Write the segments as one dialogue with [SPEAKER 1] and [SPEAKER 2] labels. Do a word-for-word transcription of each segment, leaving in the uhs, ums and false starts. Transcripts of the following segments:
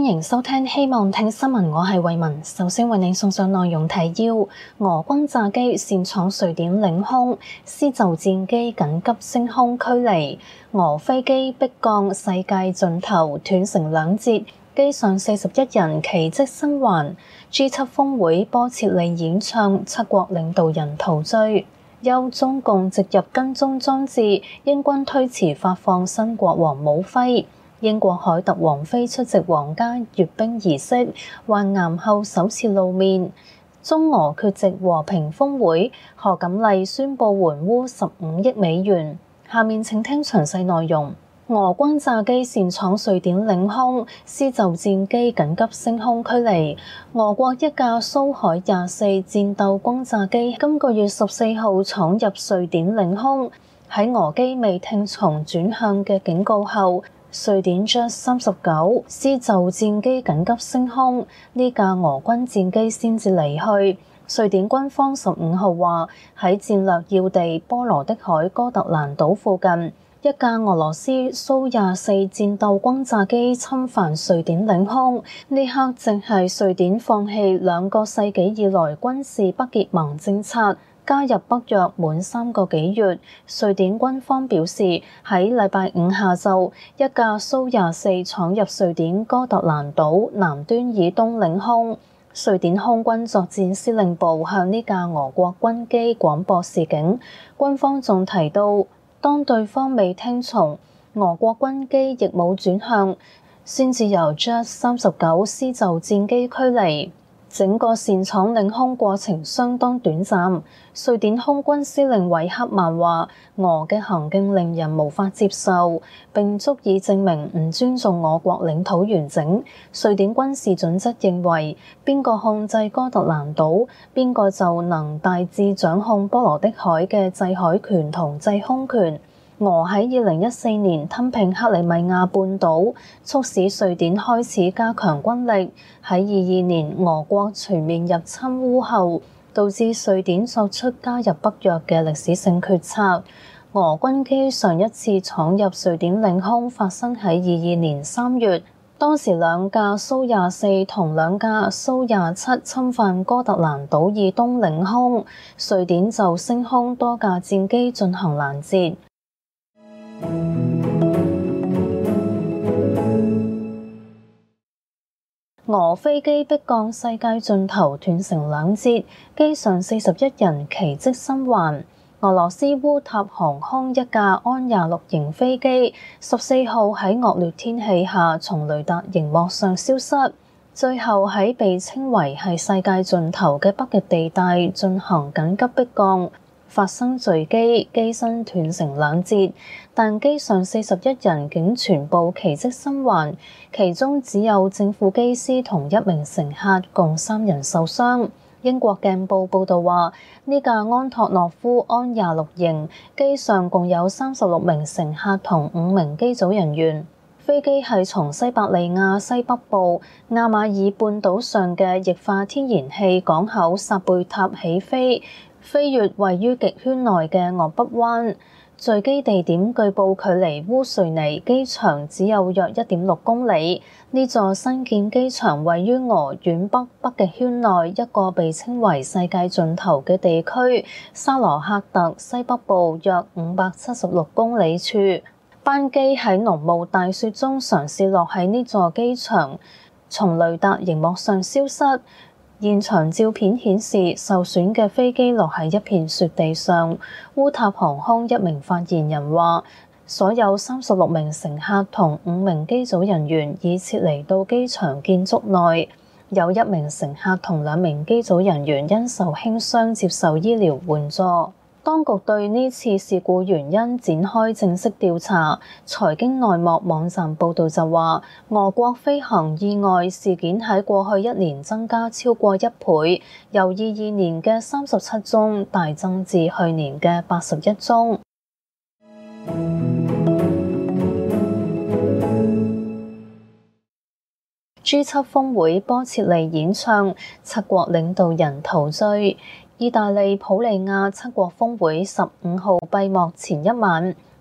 [SPEAKER 1] 迎收聽希望聽新聞，我係慧雯。首先為你送上內容提要：俄軍炸機擅闖瑞典領空，施就戰機緊急升空驅離。俄飛機迫降世界盡頭，斷成兩截，機上四十一人奇蹟生還。G 七峰會波切利演唱，七國領導人陶醉。憂中共植入跟蹤裝置，英軍推遲發放新國王武徽。英國凱特王妃出席皇家閱兵儀式，患癌後首次露面。中俄缺席和平峰會，賀錦麗宣布援烏十五億美元。下面請聽詳細內容。俄軍炸機擅闖瑞典領空，施就戰機緊急升空驅離。俄國一架蘇海廿四戰鬥轟炸機今個月十四號闖入瑞典領空，喺俄機未聽從轉向嘅警告後，瑞典 Jet 三十九施就戰機緊急升空，呢架俄軍戰機先至離去。瑞典軍方十五號話，喺戰略要地波羅的海哥特蘭島附近，一架俄羅斯蘇廿四戰鬥轟炸機侵犯瑞典領空，呢刻正係瑞典放棄兩個世紀以來軍事不結盟政策，加入北約滿三個幾月。瑞典軍方表示，喺禮拜五下晝，一架蘇廿四闖入瑞典哥特蘭島南端以東領空。瑞典空軍作戰司令部向呢架俄國軍機廣播示警，軍方仲提到，當對方未聽從，俄國軍機亦冇轉向，先至由 Jet 三十九施就戰機驅離。整個擅闖領空過程相當短暫。瑞典空軍司令韋克曼話：俄嘅行徑令人無法接受，並足以證明唔尊重我國領土完整。瑞典軍事準則認為，邊個控制哥特蘭島，邊個就能大致掌控波羅的海嘅制海權同制空權。俄喺二零一四年吞併克里米亞半島，促使瑞典開始加強軍力。喺二二年俄國全面入侵烏後，導致瑞典作出加入北約嘅歷史性決策。俄軍機上一次闖入瑞典領空發生喺二二年三月，當時兩架蘇廿四同兩架蘇廿七侵犯哥特蘭島以東領空，瑞典就升空多架戰機進行攔截。俄飛機迫降世界盡頭，斷成兩截，機上四十一人奇蹟生還。俄羅斯烏塔航空一架安廿六型飛機十四號喺惡劣天氣下從雷達熒幕上消失，最後喺被稱為係世界盡頭嘅北極地帶進行緊急迫降。發生墜機，機身斷成兩截，但機上四十一人竟全部奇蹟生還，其中只有正副機師同一名乘客，共三人受傷。英國鏡報報導話，呢架安托諾夫安廿六型機上共有三十六名乘客同五名機組人員。飛機係從西伯利亞西北部亞馬爾半島上嘅液化天然氣港口薩貝塔起飛，飛越位於極圈內嘅鄂北灣。墜機地點據報距離烏瑞尼機場只有約一點六公里。呢座新建機場位於俄遠北北極圈內一個被稱為世界盡頭嘅地區沙羅克特西北部約五百七十六公里處。班機喺濃霧大雪中嘗試落喺呢座機場，從雷達熒幕上消失。現場照片顯示，受損嘅飛機落喺一片雪地上。烏塔航空一名發言人話，所有三十六名乘客同五名機組人員已撤離到機場建築內，有一名乘客同兩名機組人員因受輕傷接受醫療援助。當局對呢次事故原因展開正式調查。財經內幕網站報導就話，俄國飛行意外事件喺過去一年增加超過一倍，由二二年嘅三十七宗大增至去年嘅八十一宗。G 七峰會波切利演唱，七國領導人陶醉。意大利普利亞七國峰會十五號閉幕前一晚，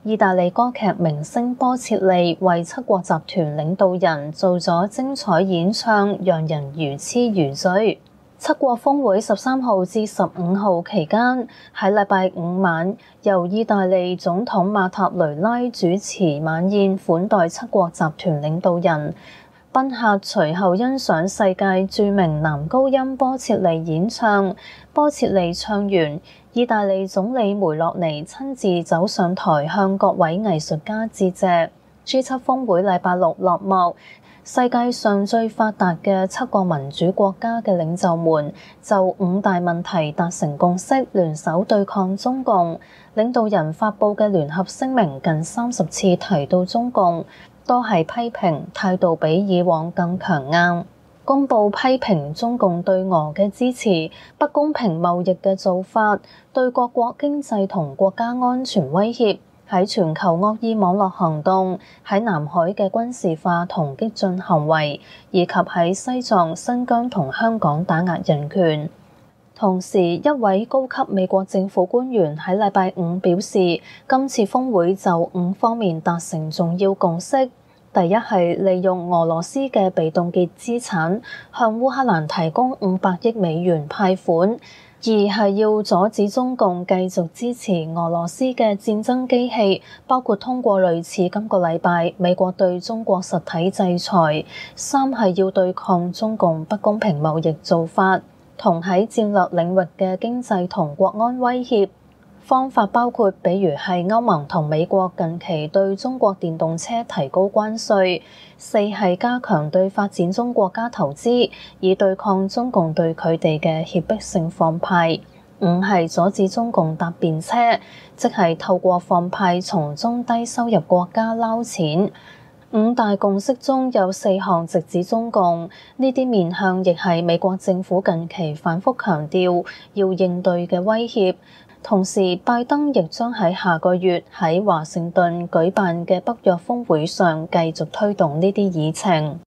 [SPEAKER 1] 意大利歌劇明星波切利為七國集團領導人做咗精彩演唱，讓人如痴如醉。七國峰會十三號至十五號期間，喺禮拜五晚由意大利總統馬塔雷拉主持晚宴，款待七國集團領導人。賓客隨後欣賞世界著名男高音波切利演唱。波切利唱完，意大利總理梅洛尼親自走上台向各位藝術家致謝。G 七峰會禮拜六落幕，世界上最發達嘅七個民主國家嘅領袖們就五大問題達成共識，聯手對抗中共。領導人發布嘅聯合聲明近三十次提到中共，多係批評，態度比以往更強硬。公佈批評中共對俄嘅支持、不公平貿易嘅做法、對各國經濟同國家安全威脅、喺全球惡意網絡行動、喺南海嘅軍事化同激進行為，以及喺西藏、新疆同香港打壓人權。同時，一位高級美國政府官員喺禮拜五表示，今次峰會就五方面達成重要共識。第一係利用俄羅斯嘅被凍結資產向烏克蘭提供五百億美元派款；二係要阻止中共繼續支持俄羅斯嘅戰爭機器，包括通過類似今個禮拜美國對中國實體制裁；三係要對抗中共不公平貿易做法，同喺戰略領域嘅經濟同國安威脅。方法包括，比如係歐盟同美國近期對中國電動車提高關稅；四係加強對發展中國家投資，以對抗中共對佢哋嘅脅迫性放派；五係阻止中共搭便車，即係透過放派從中低收入國家撈錢。五大共識中有四項直指中共，呢啲面向亦係美國政府近期反覆強調要應對嘅威脅。同時，拜登亦將喺下個月喺華盛頓舉辦嘅北約峰會上繼續推動呢啲議程。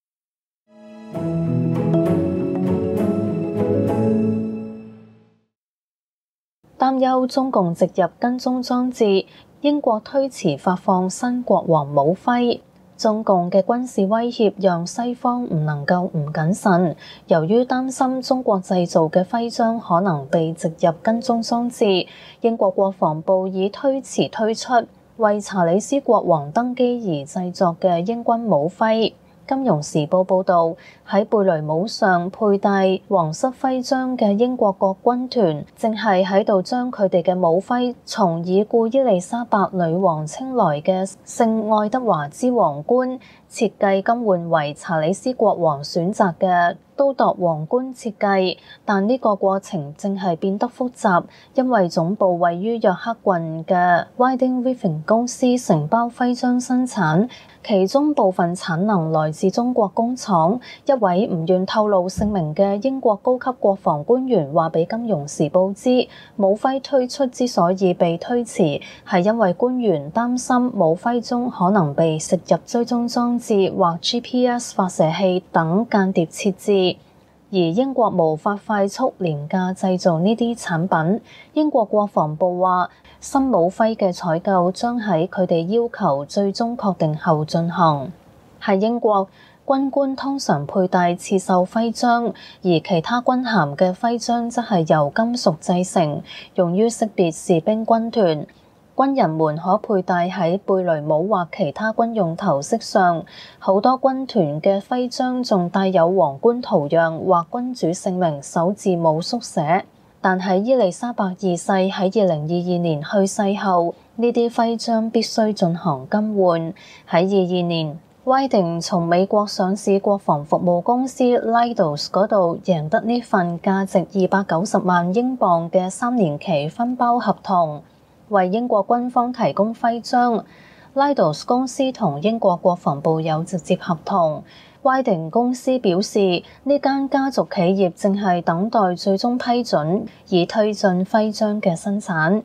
[SPEAKER 1] 擔憂中共植入跟蹤裝置，英國推遲發放新國王帽徽。中共嘅軍事威脅讓西方唔能夠唔謹慎，由於擔心中國製造嘅徽章可能被植入跟蹤裝置，英國國防部已推遲推出為查理斯國王登基而製作嘅英軍帽徽。金融時報報導，喺貝雷帽上佩戴皇室徽章嘅英國國軍團，正係喺度將佢哋嘅帽徽從已故伊麗莎白女王稱來嘅聖愛德華之皇冠設計更換為查理斯國王選擇嘅都鐸皇冠設計，但呢個過程正係變得複雜，因為總部位於約克郡嘅 Wieden Weaving 公司承包徽章生產，其中部分產能來自中國工廠。一位唔願透露姓名嘅英國高級國防官員話俾《金融時報》知，帽徽推出之所以被推遲，係因為官員擔心帽徽中可能被食入追蹤裝置或 G P S 發射器等間諜設置，而英國無法快速廉價製造呢啲產品。英國國防部話，新帽徽嘅採購將喺佢哋要求最終確定後進行。喺英國，軍官通常佩戴刺繡徽章，而其他軍銜嘅徽章則係由金屬製成，用於識別士兵軍團。軍人們可佩戴喺貝雷帽或其他軍用頭飾上。好多軍團嘅徽章仲帶有皇冠圖樣或君主姓名首字母縮寫。但係伊麗莎白二世喺二零二二年去世後，呢啲徽章必須進行更換。喺二二年，Wieden從美國上市國防服務公司 Leidos 嗰度贏得呢份價值二百九十萬英鎊嘅三年期分包合同，為英國軍方提供徽章。Leidos 公司同英國國防部有直接合同。Wieden 公司表示，呢間家族企業正係等待最終批准，以推進徽章嘅生產。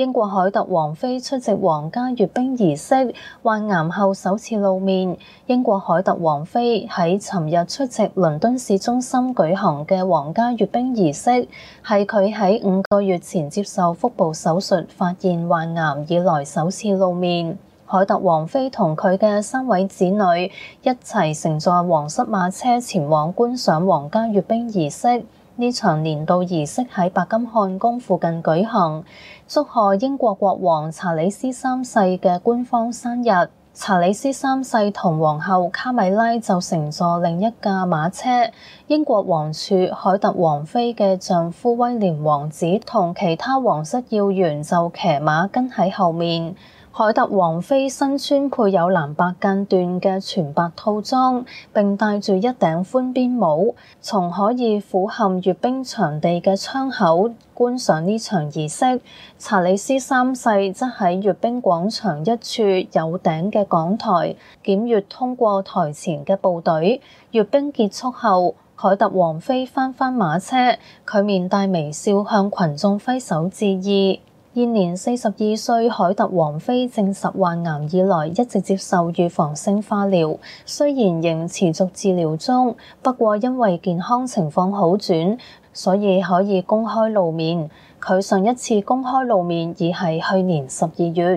[SPEAKER 1] 英國凱特王妃出席皇家閱兵儀式，患癌後首次露面。英國凱特王妃喺尋日出席倫敦市中心舉行嘅皇家閱兵儀式，係佢喺五個月前接受腹部手術發現患癌以來首次露面。凱特王妃同佢嘅三位子女一齊乘坐皇室馬車前往觀賞皇家閱兵儀式。呢場年度儀式喺白金漢宮附近舉行，祝賀英國國王查理斯三世嘅官方生日。查理斯三世同皇后卡米拉就乘坐另一架馬車，英國王儲凱特王妃嘅丈夫威廉王子同其他皇室要員就騎馬跟喺後面。凱特王妃身穿配有藍白間段嘅全白套裝，並戴住一頂寬邊帽，從可以俯瞰閱兵場地嘅窗口觀賞呢場儀式。查理斯三世則喺閱兵廣場一處有頂嘅講台檢閱通過台前嘅部隊。閱兵結束後，凱特王妃翻返馬車，佢面帶微笑向群眾揮手致意。現年四十二歲凱特王妃證實患癌以來一直接受預防性化療，雖然仍持續治療中，不過因為健康情況好轉，所以可以公開露面。佢上一次公開露面已係去年十二月。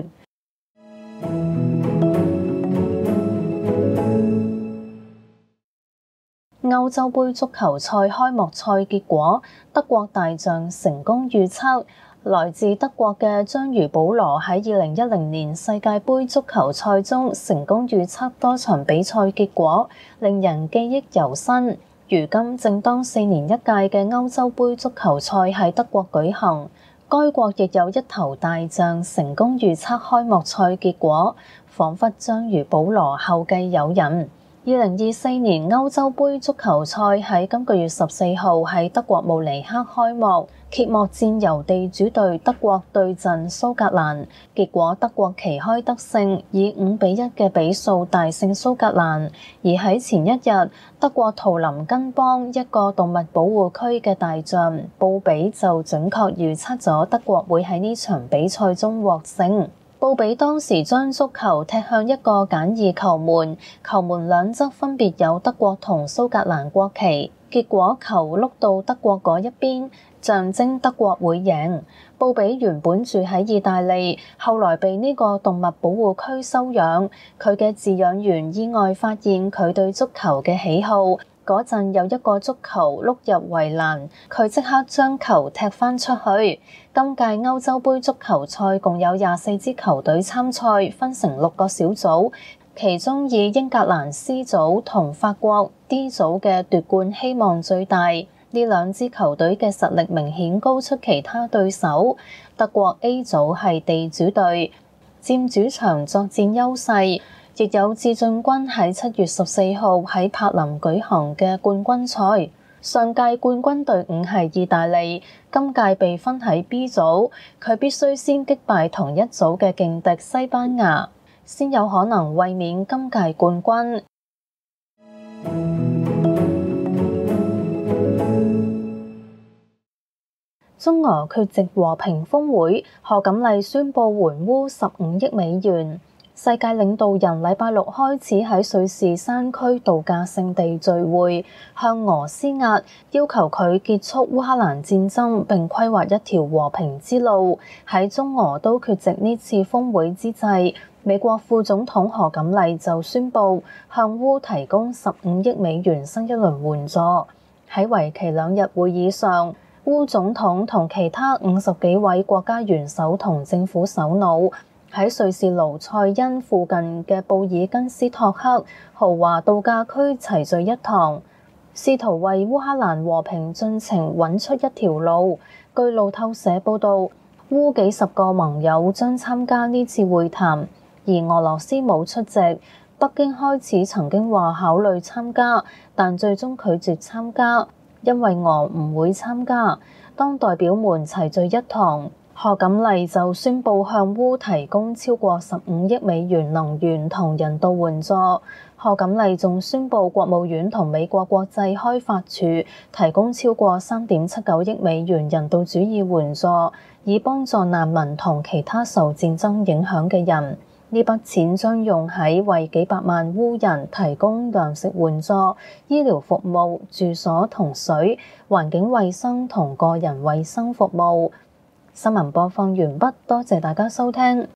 [SPEAKER 1] 歐洲盃足球賽開幕賽結果，德國大將成功預測。來自德國嘅章魚保羅喺二零一零年世界盃足球賽中成功預測多場比賽結果，令人記憶猶新。如今正當四年一屆嘅歐洲盃足球賽喺德國舉行，該國亦有一頭大象成功預測開幕賽結果，彷彿章魚保羅後繼有人。二零二四年歐洲盃足球賽喺今個月十四號喺德國慕尼黑開幕，揭幕戰由地主隊德國對陣蘇格蘭，結果德國旗開得勝，以五比一嘅比數大勝蘇格蘭。而喺前一日，德國圖林根邦一個動物保護區嘅大將布比就準確預測咗德國會喺呢場比賽中獲勝。布比當時將足球踢向一個簡易球門，球門兩側分別有德國同蘇格蘭國旗，結果球碌到德國嗰一邊，象徵德國會贏。布比原本住喺意大利，後來被呢個動物保護區收養，佢嘅飼養員意外發現佢對足球嘅喜好。嗰陣有一個足球碌入圍欄，佢即刻將球踢返出去。今屆歐洲盃足球賽共有廿四支球隊參賽，分成六個小組，其中以英格蘭 C 組同法國 D 組嘅奪冠希望最大。呢兩支球隊嘅實力明顯高出其他對手。德國 A 組係地主隊，佔主場作戰優勢。亦有至進軍喺七月十四號喺柏林舉行嘅冠軍賽。上屆冠軍隊伍係意大利，今屆被分喺 B 組，佢必須先擊敗同一組嘅勁敵西班牙，先有可能衛冕今屆冠軍。中俄缺席和平峰會，賀錦麗宣布援烏十五億美元。世界領導人禮拜六開始喺瑞士山區度假勝地聚會，向俄施壓，要求佢結束烏克蘭戰爭並規劃一條和平之路。喺中俄都缺席呢次峰會之際，美國副總統賀錦麗就宣布向烏提供十五億美元新一輪援助。喺為期兩日會議上，烏總統同其他五十幾位國家元首同政府首腦喺瑞士盧塞恩附近嘅布爾根斯托克豪華度假區齊聚一堂，試圖為烏克蘭和平進程揾出一條路。據路透社報導，烏幾十個盟友將參加呢次會談，而俄羅斯冇出席。北京開始曾經話考慮參加，但最終拒絕參加，因為俄唔會參加。當代表們齊聚一堂，賀錦麗就宣布向烏提供超過十五億美元能源同人道援助。賀賀錦麗仲宣布國務院同美國國際開發署提供超過三點七九億美元人道主義援助，以幫助難民同其他受戰爭影響嘅人。呢筆錢將用喺為幾百萬烏人提供糧食援助、醫療服務、住所同水、環境衛生同個人衛生服務。新聞播放完畢，多謝大家收聽。